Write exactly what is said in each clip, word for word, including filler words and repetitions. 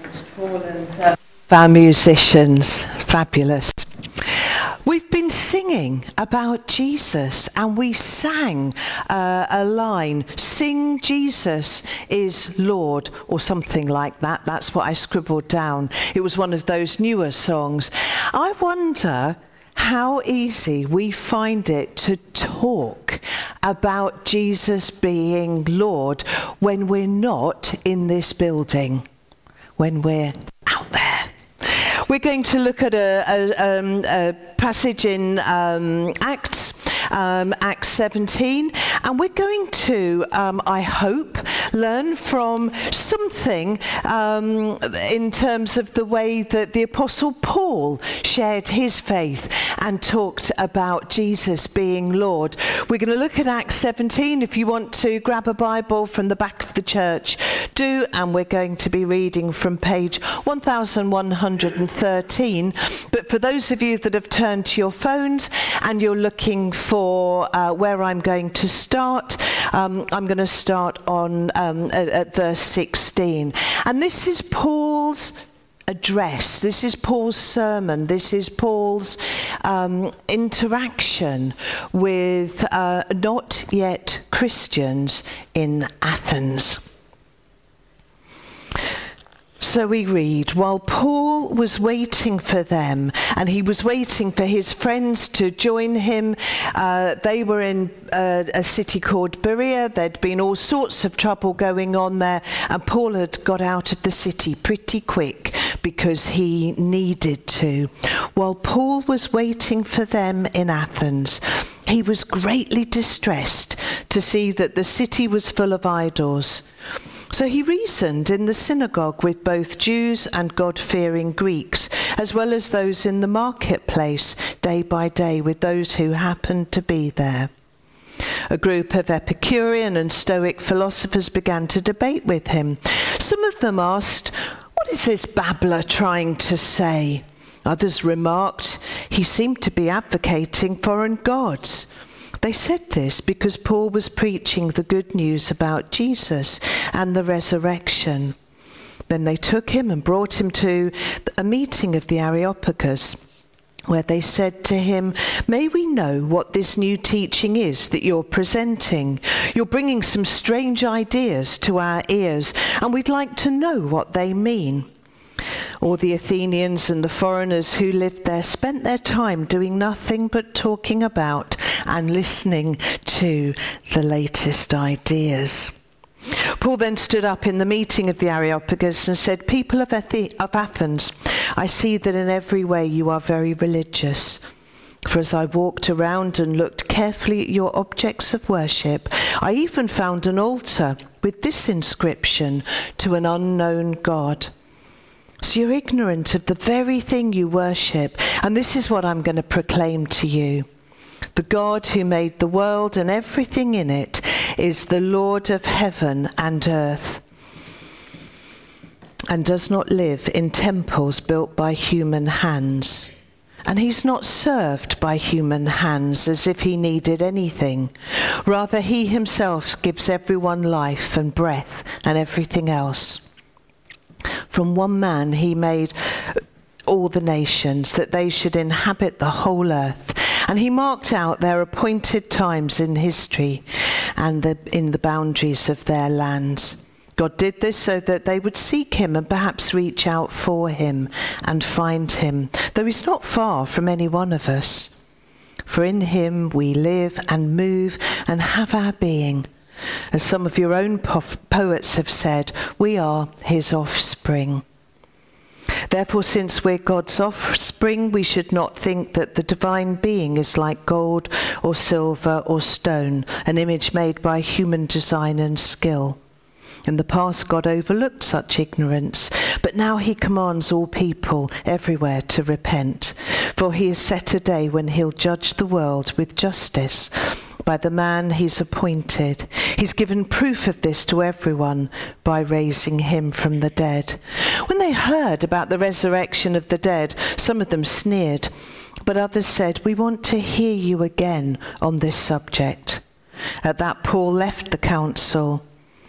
It's Paul and uh, our musicians. Fabulous. We've been singing about Jesus, and we sang uh, a line, "Sing Jesus is Lord," or something like that. That's what I scribbled down. It was one of those newer songs. I wonder how easy we find it to talk about Jesus being Lord when we're not in this building, when we're out there. We're going to look at a, a, um, a passage in um, Acts, um, Acts seventeen, and we're going to, um, I hope, learn from something um, in terms of the way that the Apostle Paul shared his faith and talked about Jesus being Lord. We're going to look at Acts seventeen. If you want to grab a Bible from the back of the church, do, and we're going to be reading from page one thousand one hundred thirteen. But for those of you that have turned to your phones and you're looking for uh, where I'm going to start, um, I'm going to start on um, at, at verse sixteen. And this is Paul's address. This is Paul's sermon. This is Paul's um, interaction with uh, not yet Christians in Athens. So we read, while Paul was waiting for them, and he was waiting for his friends to join him, uh, they were in uh, a city called Berea. There'd been all sorts of trouble going on there, and Paul had got out of the city pretty quick because he needed to. While Paul was waiting for them in Athens, he was greatly distressed to see that the city was full of idols. So he reasoned in the synagogue with both Jews and God-fearing Greeks, as well as those in the marketplace day by day with those who happened to be there. A group of Epicurean and Stoic philosophers began to debate with him. Some of them asked, "What is this babbler trying to say?" Others remarked, "He seemed to be advocating foreign gods." They said this because Paul was preaching the good news about Jesus and the resurrection. Then they took him and brought him to a meeting of the Areopagus, where they said to him, "May we know what this new teaching is that you're presenting? You're bringing some strange ideas to our ears, and we'd like to know what they mean." All the Athenians and the foreigners who lived there spent their time doing nothing but talking about and listening to the latest ideas. Paul then stood up in the meeting of the Areopagus and said, "People of, Ath- of Athens, I see that in every way you are very religious. For as I walked around and looked carefully at your objects of worship, I even found an altar with this inscription, 'To an unknown God.' So you're ignorant of the very thing you worship, and this is what I'm going to proclaim to you. The God who made the world and everything in it is the Lord of heaven and earth, and does not live in temples built by human hands. And he's not served by human hands as if he needed anything. Rather, he himself gives everyone life and breath and everything else. From one man he made all the nations, that they should inhabit the whole earth. And he marked out their appointed times in history and the, in the boundaries of their lands. God did this so that they would seek him and perhaps reach out for him and find him, though he's not far from any one of us. For in him we live and move and have our being. As some of your own po- poets have said, we are his offspring. Therefore, since we're God's offspring, we should not think that the divine being is like gold or silver or stone, an image made by human design and skill. In the past, God overlooked such ignorance, but now he commands all people everywhere to repent. For he has set a day when he'll judge the world with justice by the man he's appointed. He's given proof of this to everyone by raising him from the dead. When they heard about the resurrection of the dead, some of them sneered, but others said, "We want to hear you again on this subject." At that, Paul left the council.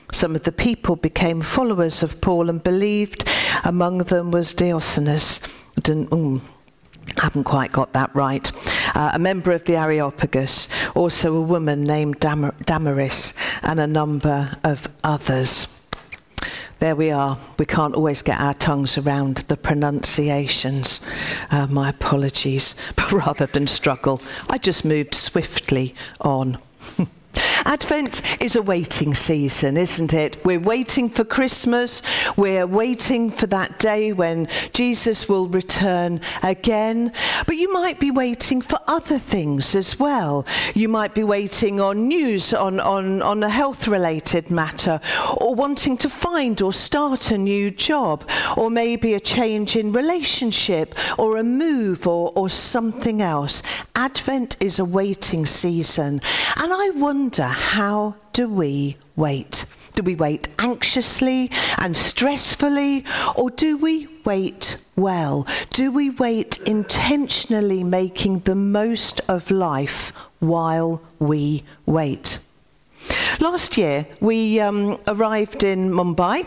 Some of the people became followers of Paul and believed. Among them was Diocenes. I didn't, mm, haven't quite got that right. Uh, a member of the Areopagus, also a woman named Dam- Damaris, and a number of others. There we are. We can't always get our tongues around the pronunciations. Uh, my apologies. But rather than struggle, I just moved swiftly on. Advent is a waiting season, isn't it? We're waiting for Christmas. We're waiting for that day when Jesus will return again. But you might be waiting for other things as well. You might be waiting on news on, on, on a health-related matter, or wanting to find or start a new job, or maybe a change in relationship, or a move, or, or something else. Advent is a waiting season. And I wonder, how do we wait? Do we wait anxiously and stressfully, or do we wait well? Do we wait intentionally, making the most of life while we wait? Last year, we um, arrived in Mumbai,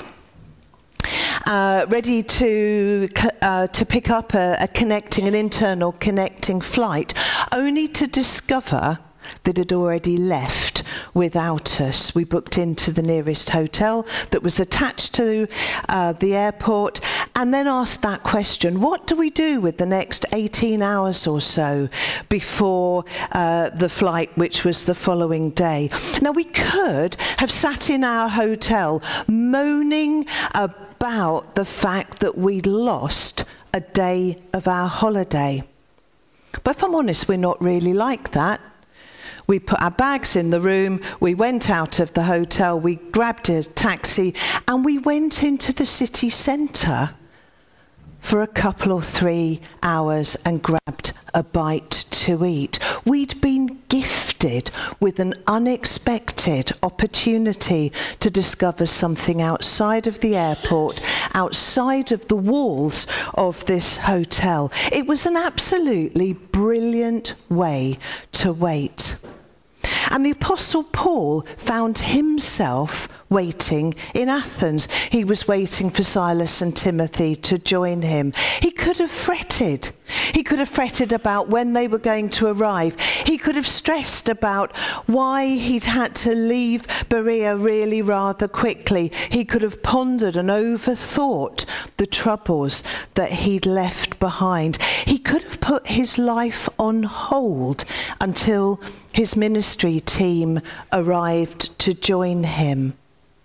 Uh, ready to uh, to pick up a, a connecting, an internal connecting flight, only to discover that had already left without us. We booked into the nearest hotel that was attached to uh, the airport, and then asked that question: what do we do with the next eighteen hours or so before uh, the flight, which was the following day? Now, we could have sat in our hotel moaning about about the fact that we'd lost a day of our holiday. But if I'm honest, we're not really like that. We put our bags in the room, we went out of the hotel, we grabbed a taxi, and we went into the city centre for a couple or three hours and grabbed a bite to eat. We'd been gifted with an unexpected opportunity to discover something outside of the airport, outside of the walls of this hotel. It was an absolutely brilliant way to wait. And the Apostle Paul found himself waiting in Athens. He was waiting for Silas and Timothy to join him. He could have fretted. He could have fretted about when they were going to arrive. He could have stressed about why he'd had to leave Berea really rather quickly. He could have pondered and overthought the troubles that he'd left behind. He could have put his life on hold until his ministry team arrived to join him.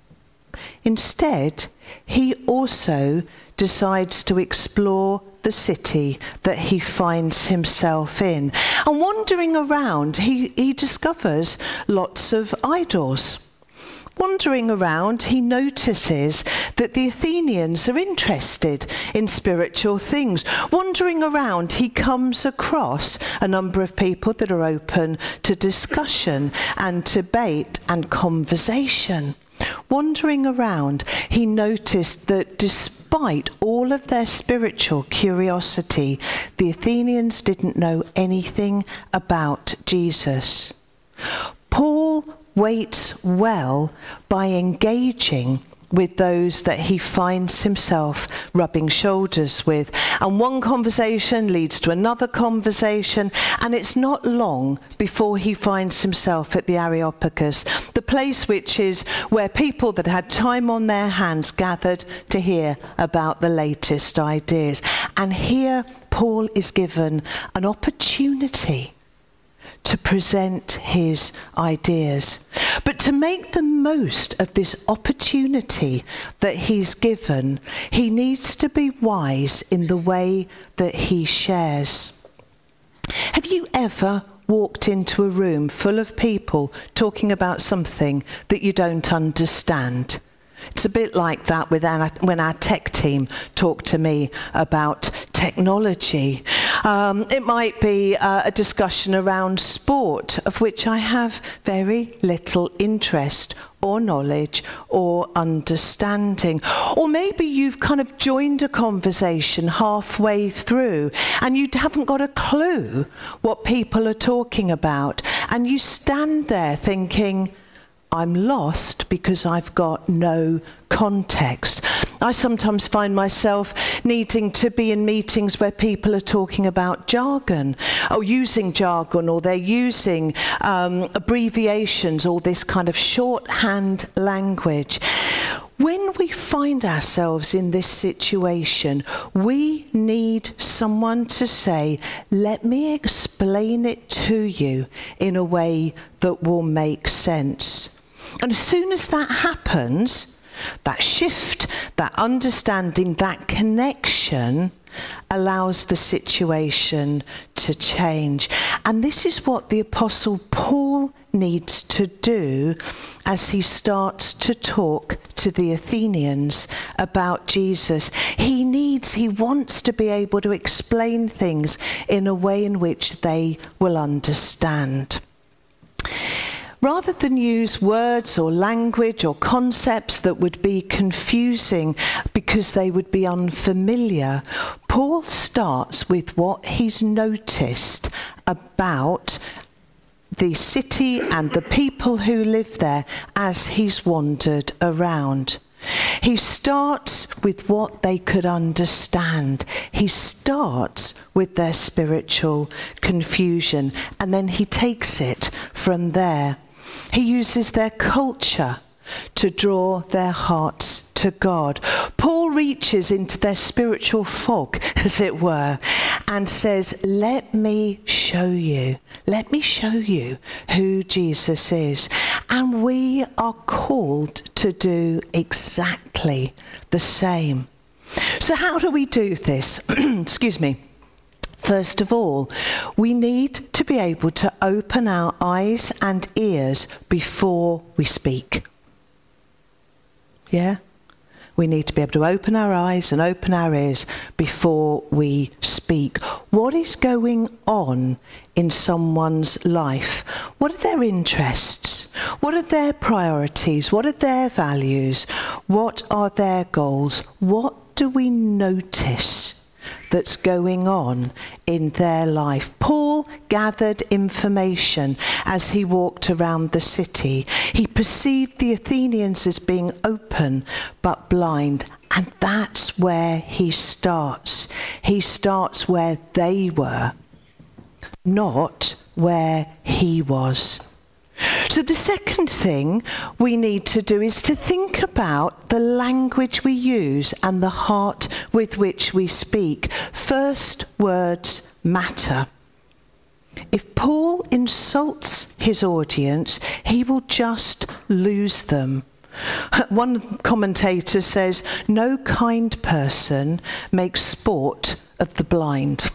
Instead, he also decides to explore the city that he finds himself in. And wandering around, he, he discovers lots of idols. Wandering around, he notices that the Athenians are interested in spiritual things. Wandering around, he comes across a number of people that are open to discussion and debate and conversation. Wandering around, he noticed that despite all of their spiritual curiosity, the Athenians didn't know anything about Jesus. Paul waits well by engaging with those that he finds himself rubbing shoulders with. And one conversation leads to another conversation, and it's not long before he finds himself at the Areopagus, the place which is where people that had time on their hands gathered to hear about the latest ideas. And here Paul is given an opportunity to present his ideas. But to make the most of this opportunity that he's given, he needs to be wise in the way that he shares. Have you ever walked into a room full of people talking about something that you don't understand? It's a bit like that with our, when our tech team talk to me about technology. Um, it might be uh, a discussion around sport, of which I have very little interest or knowledge or understanding. Or maybe you've kind of joined a conversation halfway through and you haven't got a clue what people are talking about. And you stand there thinking, I'm lost because I've got no context. I sometimes find myself needing to be in meetings where people are talking about jargon, or using jargon, or they're using um, abbreviations, or this kind of shorthand language. When we find ourselves in this situation, we need someone to say, let me explain it to you in a way that will make sense. And as soon as that happens, that shift, that understanding, that connection allows the situation to change. And this is what the Apostle Paul needs to do as he starts to talk to the Athenians about Jesus. He needs, he wants to be able to explain things in a way in which they will understand. Rather than use words or language or concepts that would be confusing because they would be unfamiliar, Paul starts with what he's noticed about the city and the people who live there as he's wandered around. He starts with what they could understand. He starts with their spiritual confusion, and then he takes it from there. He uses their culture to draw their hearts to God. Paul reaches into their spiritual fog, as it were, and says, let me show you, let me show you who Jesus is. And we are called to do exactly the same. So how do we do this? Excuse me. First of all, we need to be able to open our eyes and ears before we speak. Yeah? We need to be able to open our eyes and open our ears before we speak. What is going on in someone's life? What are their interests? What are their priorities? What are their values? What are their goals? What do we notice that's going on in their life? Paul gathered information as he walked around the city. He perceived the Athenians as being open but blind, and that's where he starts. He starts where they were, not where he was. So the second thing we need to do is to think about the language we use and the heart with which we speak. First words matter. If Paul insults his audience, he will just lose them. One commentator says, no kind person makes sport of the blind.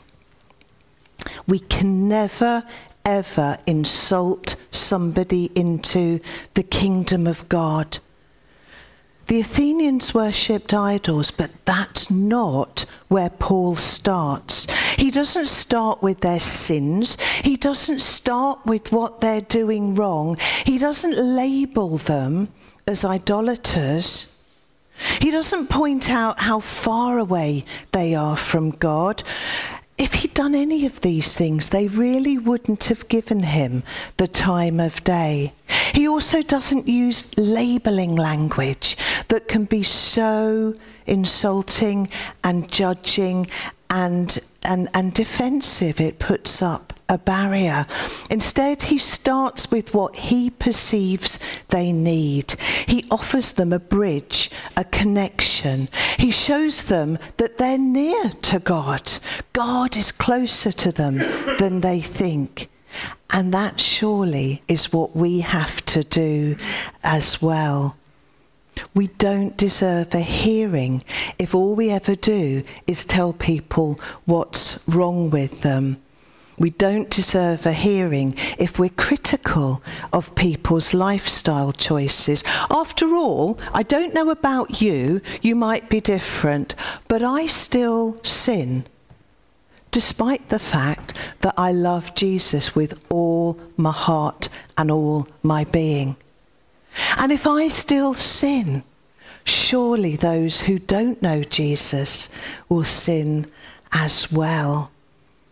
We can never ever insult somebody into the kingdom of God. The Athenians worshipped idols, but that's not where Paul starts. He doesn't start with their sins. He doesn't start with what they're doing wrong. He doesn't label them as idolaters. He doesn't point out how far away they are from God. If he'd done any of these things, they really wouldn't have given him the time of day. He also doesn't use labeling language that can be so insulting and judging and, and, and defensive. It puts up a barrier. Instead, he starts with what he perceives they need. He offers them a bridge, a connection. He shows them that they're near to God. God is closer to them than they think. And that surely is what we have to do as well. We don't deserve a hearing if all we ever do is tell people what's wrong with them. We don't deserve a hearing if we're critical of people's lifestyle choices. After all, I don't know about you, you might be different, but I still sin, despite the fact that I love Jesus with all my heart and all my being. And if I still sin, surely those who don't know Jesus will sin as well.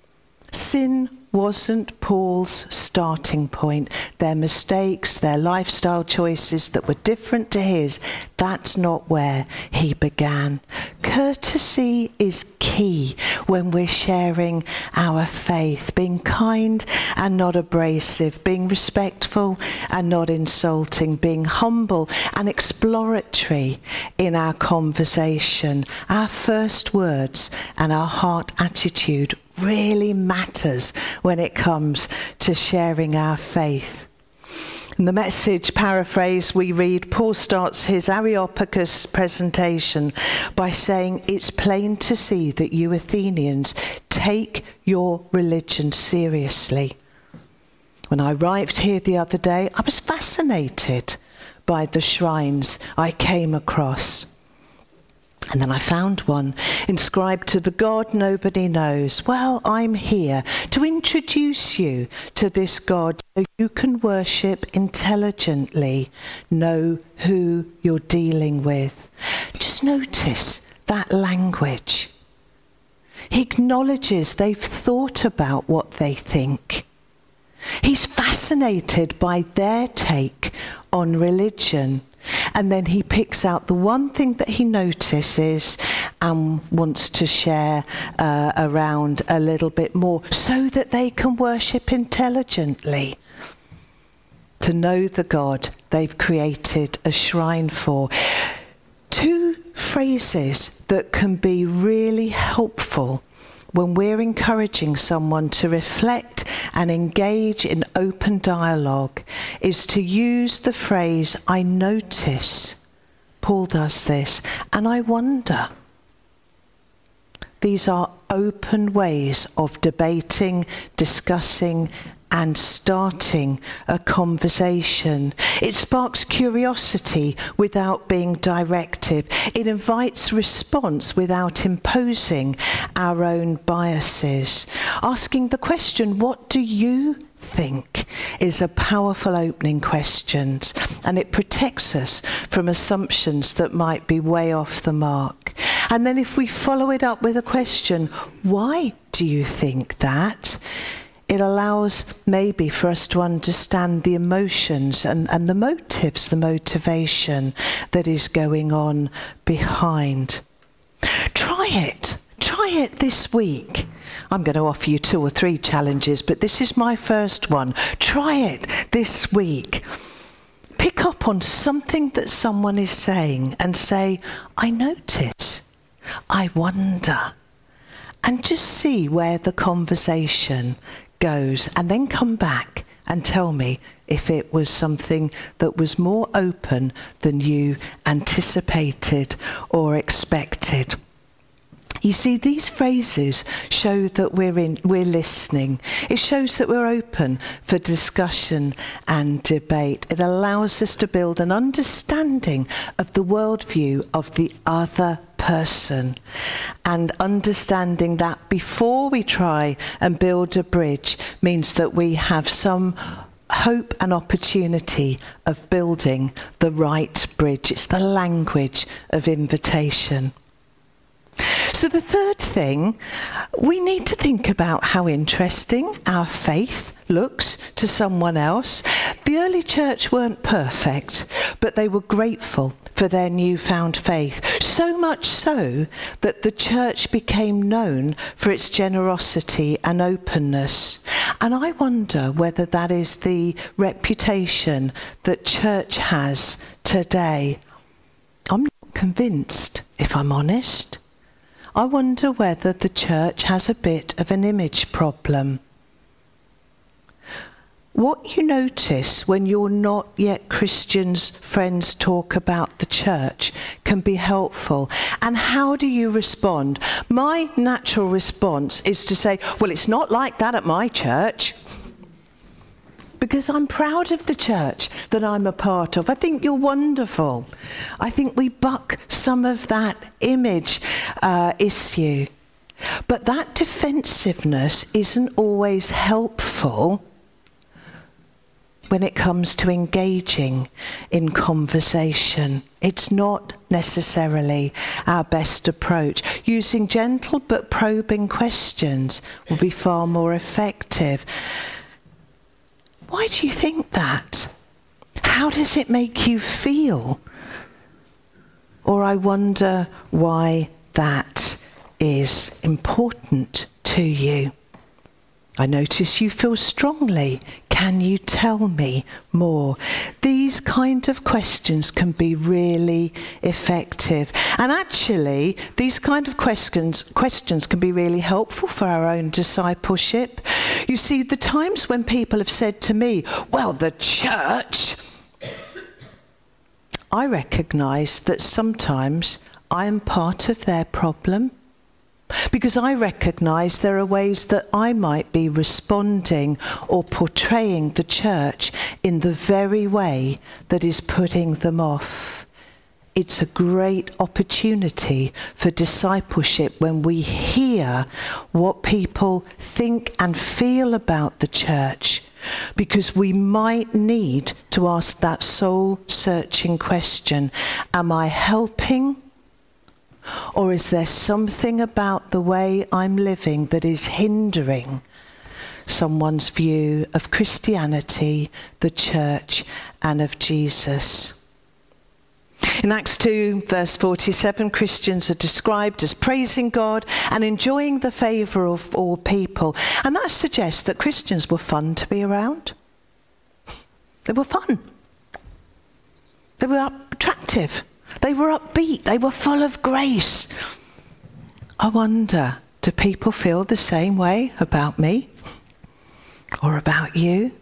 Sin wasn't Paul's starting point. Their mistakes, their lifestyle choices that were different to his, that's not where he began. Courtesy is key when we're sharing our faith. Being kind and not abrasive, being respectful and not insulting, being humble and exploratory in our conversation. Our first words and our heart attitude really matters when it comes to sharing our faith. In the Message paraphrase we read, Paul starts his Areopagus presentation by saying, it's plain to see that you Athenians take your religion seriously. When I arrived here the other day, I was fascinated by the shrines I came across. And then I found one inscribed to the God nobody knows. Well, I'm here to introduce you to this God so you can worship intelligently, know who you're dealing with. Just notice that language. He acknowledges they've thought about what they think. He's fascinated by their take on religion. And then he picks out the one thing that he notices and wants to share uh, around a little bit more so that they can worship intelligently. To know the God they've created a shrine for. Two phrases that can be really helpful when we're encouraging someone to reflect and engage in open dialogue is to use the phrase, I notice. Paul does this, and I wonder. These are open ways of debating, discussing, and starting a conversation. It sparks curiosity without being directive. It invites response without imposing our own biases. Asking the question, what do you think, is a powerful opening question, and it protects us from assumptions that might be way off the mark. And then if we follow it up with a question, why do you think that? It allows maybe for us to understand the emotions and, and the motives, the motivation that is going on behind. Try it. Try it this week. I'm going to offer you two or three challenges, but this is my first one. Try it this week. Pick up on something that someone is saying and say, I notice, I wonder, and just see where the conversation goes, and then come back and tell me if it was something that was more open than you anticipated or expected. You see, these phrases show that we're in, we're listening. It shows that we're open for discussion and debate. It allows us to build an understanding of the worldview of the other person, and understanding that before we try and build a bridge means that we have some hope and opportunity of building the right bridge. It's the language of invitation. So the third thing, we need to think about how interesting our faith looks to someone else. The early church weren't perfect, but they were grateful for their newfound faith. So much so that the church became known for its generosity and openness. And I wonder whether that is the reputation that church has today. I'm not convinced, if I'm honest. I wonder whether the church has a bit of an image problem. What you notice when you're not yet Christians' friends talk about the church can be helpful. And how do you respond? My natural response is to say, well, it's not like that at my church. Because I'm proud of the church that I'm a part of. I think you're wonderful. I think we buck some of that image uh, issue. But that defensiveness isn't always helpful when it comes to engaging in conversation. It's not necessarily our best approach. Using gentle but probing questions will be far more effective. Why do you think that? How does it make you feel? Or I wonder why that is important to you. I notice you feel strongly. Can you tell me more? These kind of questions can be really effective. And actually, these kind of questions questions can be really helpful for our own discipleship. You see, the times when people have said to me, well, the church, I recognise that sometimes I am part of their problem. Because I recognise there are ways that I might be responding or portraying the church in the very way that is putting them off. It's a great opportunity for discipleship when we hear what people think and feel about the church, because we might need to ask that soul-searching question, am I helping? Or is there something about the way I'm living that is hindering someone's view of Christianity, the church, and of Jesus? In Acts two, verse forty-seven, Christians are described as praising God and enjoying the favour of all people. And that suggests that Christians were fun to be around. They were fun. They were attractive. They were upbeat. They were full of grace. I wonder, do people feel the same way about me or about you?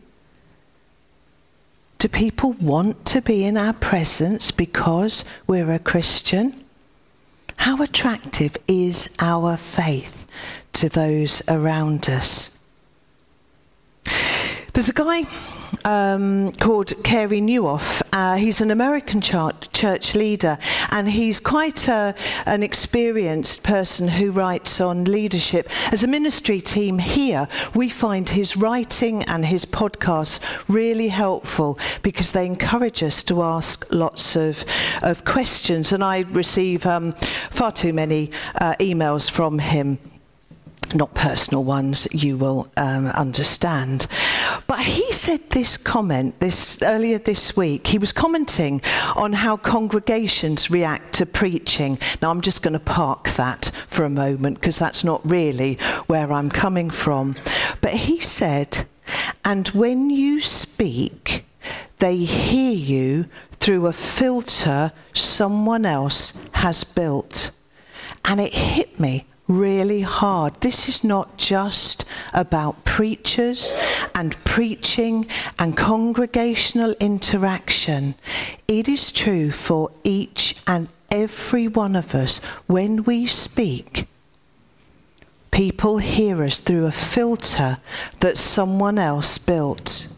Do people want to be in our presence because we're a Christian? How attractive is our faith to those around us? There's a guy um, called Carey Nieuwhof. Uh, he's an American church, church leader, and he's quite a, an experienced person who writes on leadership. As a ministry team here, we find his writing and his podcasts really helpful because they encourage us to ask lots of, of questions. And I receive um, far too many uh, emails from him. Not personal ones, you will um, understand. But he said this comment this earlier this week. He was commenting on how congregations react to preaching. Now, I'm just going to park that for a moment because that's not really where I'm coming from. But he said, and when you speak, they hear you through a filter someone else has built. And it hit me really hard. This is not just about preachers and preaching and congregational interaction. It is true for each and every one of us. When we speak, people hear us through a filter that someone else built.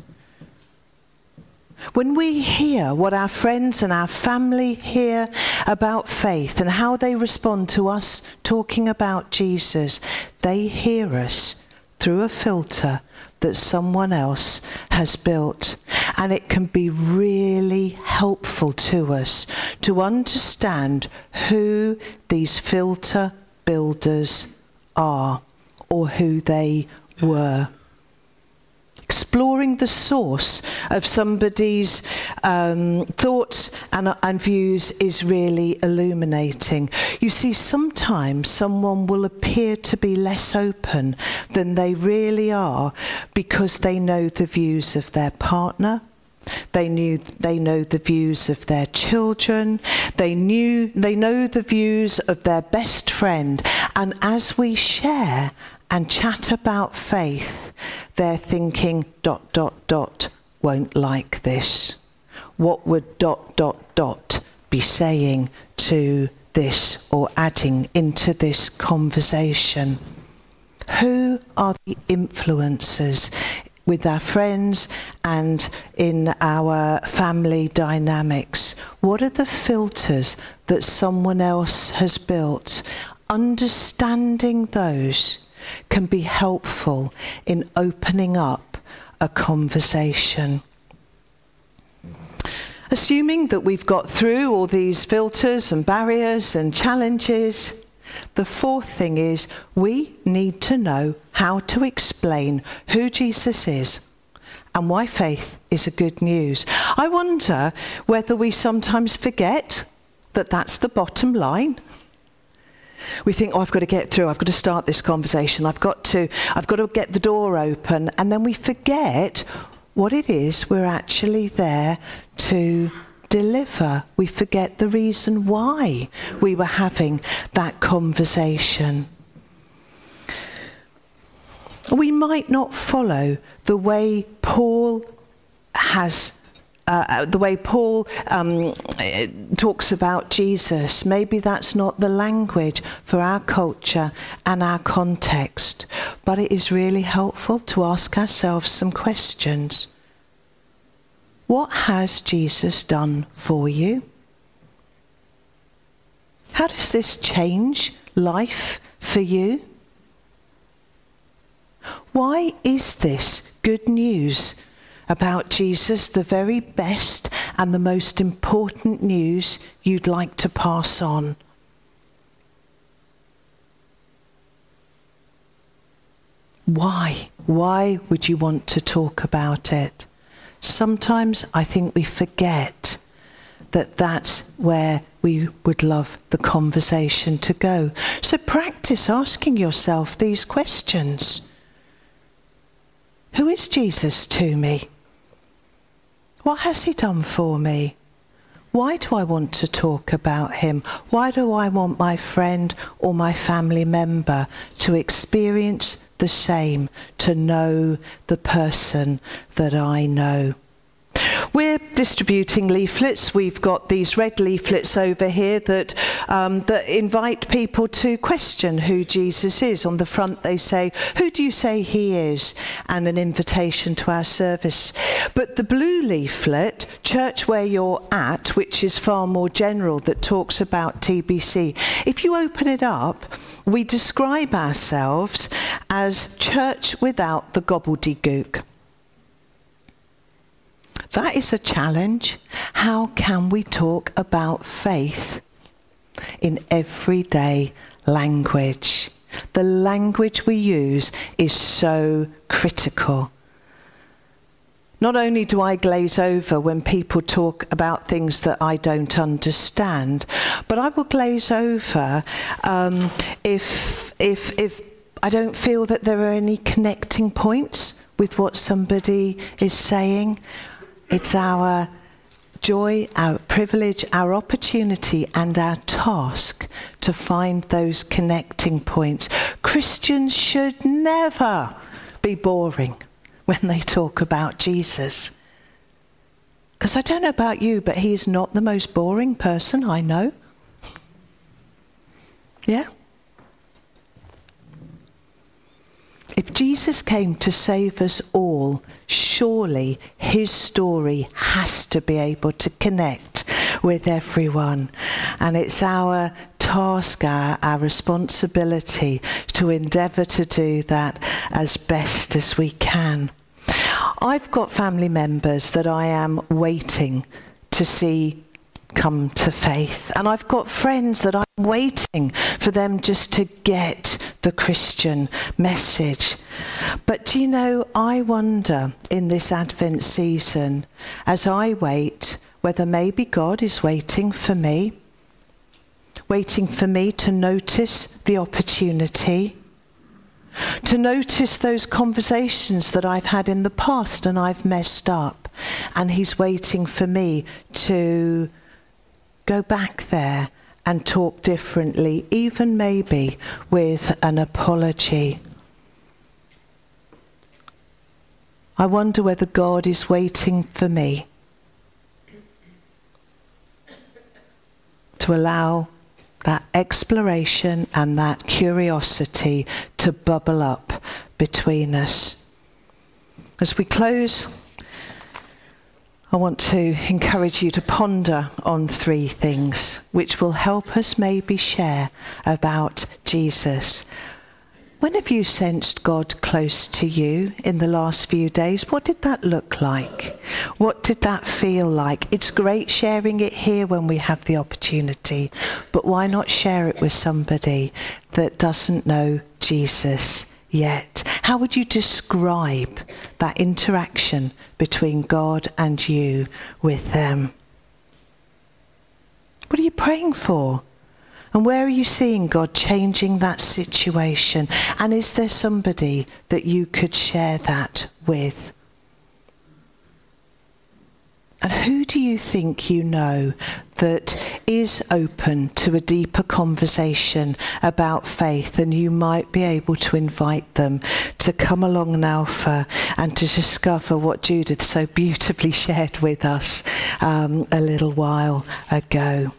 When we hear what our friends and our family hear about faith and how they respond to us talking about Jesus, they hear us through a filter that someone else has built. And it can be really helpful to us to understand who these filter builders are or who they were. Exploring the source of somebody's um, thoughts and, and views is really illuminating. You see, sometimes someone will appear to be less open than they really are because they know the views of their partner. They knew they know the views of their children. They knew they know the views of their best friend. And as we share and chat about faith, they're thinking dot, dot, dot, won't like this. What would dot, dot, dot be saying to this or adding into this conversation? Who are the influencers with our friends and in our family dynamics? What are the filters that someone else has built? Understanding those can be helpful in opening up a conversation. Assuming that we've got through all these filters and barriers and challenges, the fourth thing is we need to know how to explain who Jesus is and why faith is a good news. I wonder whether we sometimes forget that that's the bottom line. We think, oh, I've got to get through, I've got to start this conversation, I've got to, I've got to get the door open, and then we forget what it is we're actually there to deliver. We forget the reason why we were having that conversation. We might not follow the way Paul has Uh, the way Paul um, talks about Jesus. Maybe that's not the language for our culture and our context, but it is really helpful to ask ourselves some questions. What has Jesus done for you? How does this change life for you? Why is this good news about Jesus the very best and the most important news you'd like to pass on? Why? Why would you want to talk about it? Sometimes I think we forget that that's where we would love the conversation to go. So practice asking yourself these questions. Who is Jesus to me? What has he done for me? Why do I want to talk about him? Why do I want my friend or my family member to experience the same, to know the person that I know? We're distributing leaflets. We've got these red leaflets over here that um, that invite people to question who Jesus is. On the front they say, who do you say he is? And an invitation to our service. But the blue leaflet, Church Where You're At, which is far more general, that talks about T B C, if you open it up, we describe ourselves as church without the gobbledygook. That is a challenge. How can we talk about faith in everyday language? The language we use is so critical. Not only do I glaze over when people talk about things that I don't understand, but I will glaze over um, if if if I don't feel that there are any connecting points with what somebody is saying. It's our joy, our privilege, our opportunity, and our task to find those connecting points. Christians should never be boring when they talk about Jesus. Because I don't know about you, but he is not the most boring person I know. Yeah? If Jesus came to save us all, surely his story has to be able to connect with everyone. And it's our task, our, our responsibility to endeavour to do that as best as we can. I've got family members that I am waiting to see come to faith. And I've got friends that I'm waiting for them just to get the Christian message. But do you know, I wonder in this Advent season, as I wait, whether maybe God is waiting for me, waiting for me to notice the opportunity, to notice those conversations that I've had in the past and I've messed up, and he's waiting for me to go back there and talk differently, even maybe with an apology. I wonder whether God is waiting for me to allow that exploration and that curiosity to bubble up between us. As we close, I want to encourage you to ponder on three things which will help us maybe share about Jesus. When have you sensed God close to you in the last few days? What did that look like? What did that feel like? It's great sharing it here when we have the opportunity, but why not share it with somebody that doesn't know Jesus yet? How would you describe that interaction between God and you with them? What are you praying for? And where are you seeing God changing that situation? And is there somebody that you could share that with? And who do you think you know that is open to a deeper conversation about faith, and you might be able to invite them to come along now for, and to discover what Judith so beautifully shared with us um, a little while ago.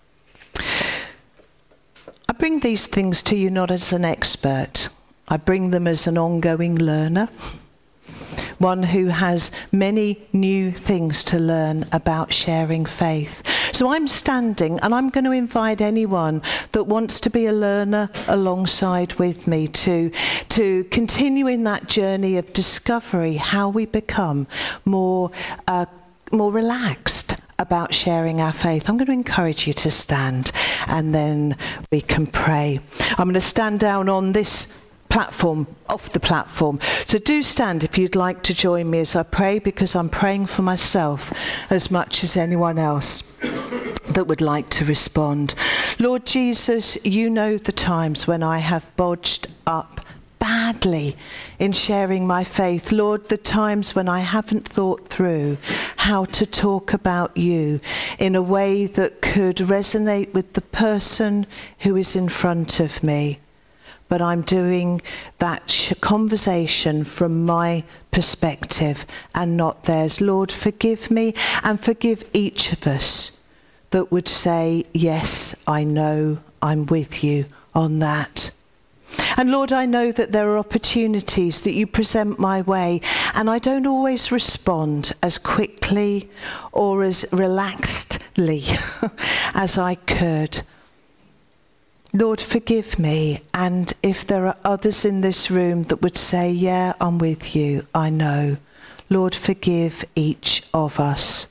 I bring these things to you not as an expert. I bring them as an ongoing learner, one who has many new things to learn about sharing faith. So I'm standing and I'm going to invite anyone that wants to be a learner alongside with me to, to continue in that journey of discovery, how we become more, uh, more relaxed about sharing our faith. I'm going to encourage you to stand and then we can pray. I'm going to stand down on this platform, off the platform. So do stand if you'd like to join me as I pray, because I'm praying for myself as much as anyone else that would like to respond. Lord Jesus, you know the times when I have bodged up badly in sharing my faith. Lord, the times when I haven't thought through how to talk about you in a way that could resonate with the person who is in front of me. But I'm doing that sh- conversation from my perspective and not theirs. Lord, forgive me and forgive each of us that would say, yes, I know, I'm with you on that. And Lord, I know that there are opportunities that you present my way, and I don't always respond as quickly or as relaxedly as I could. Lord, forgive me, and if there are others in this room that would say, yeah, I'm with you, I know. Lord, forgive each of us.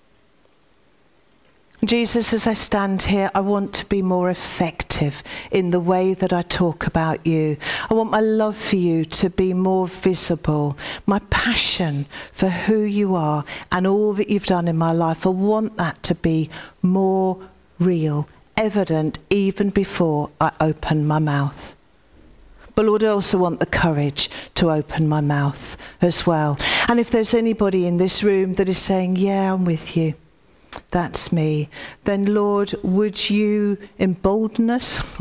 Jesus, as I stand here, I want to be more effective in the way that I talk about you. I want my love for you to be more visible, my passion for who you are and all that you've done in my life. I want that to be more real, evident, even before I open my mouth. But Lord, I also want the courage to open my mouth as well. And if there's anybody in this room that is saying, yeah, I'm with you, that's me, then Lord, would you embolden us?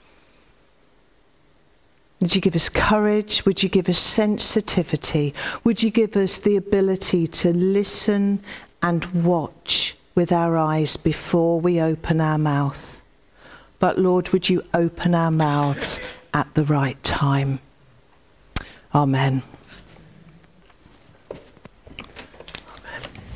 Would you give us courage? Would you give us sensitivity? Would you give us the ability to listen and watch with our eyes before we open our mouth? But Lord, would you open our mouths at the right time? Amen.